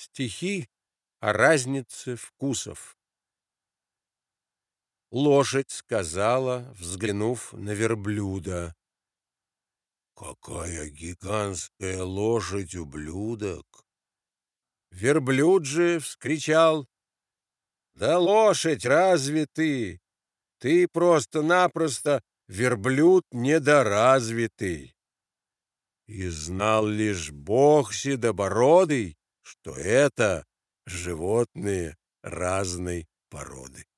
Стихи о разнице вкусов. Лошадь сказала, взглянув на верблюда: «Какая гигантская лошадь, ублюдок!» Верблюд же вскричал: «Да лошадь, разве ты? Ты просто-напросто верблюд недоразвитый!» И знал лишь Бог седобородый, что это животные разной породы.